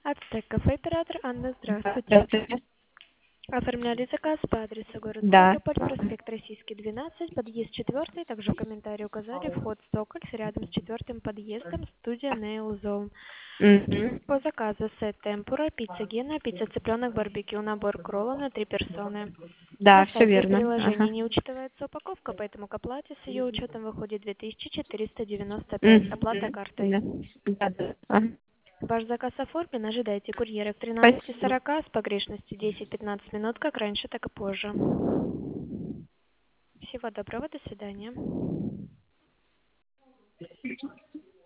Ацтек кафе, оператор Анна, здравствуйте. Здравствуйте. Оформляли заказ по адресу город Да. Ставрополь, проспект Российский, 12, подъезд 4, также в комментарии указали вход Сокольс, рядом с 4 подъездом, студия Nail Zone. Мгм. По заказу сет темпура, пицца Гена, пицца цыпленок, барбекю, набор кролла на 3 персоны. Да, На все сайте верно. приложения Ага. не учитывается упаковка, поэтому к оплате с ее учетом выходит 2495, оплата Мгм. картой. Да. Да, да. Ага. Ваш заказ оформлен, ожидайте курьера к Спасибо. 13:40 с погрешностью 10-15 минут, как раньше, так и позже. Всего доброго, до свидания.